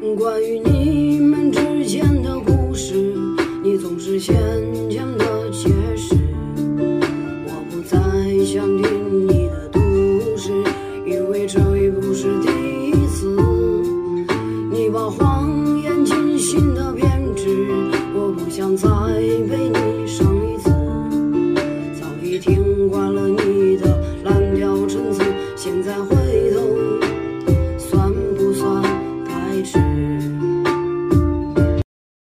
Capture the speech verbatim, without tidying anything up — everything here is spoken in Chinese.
关于你们之间的故事，你总是浅浅的解释，我不再想听你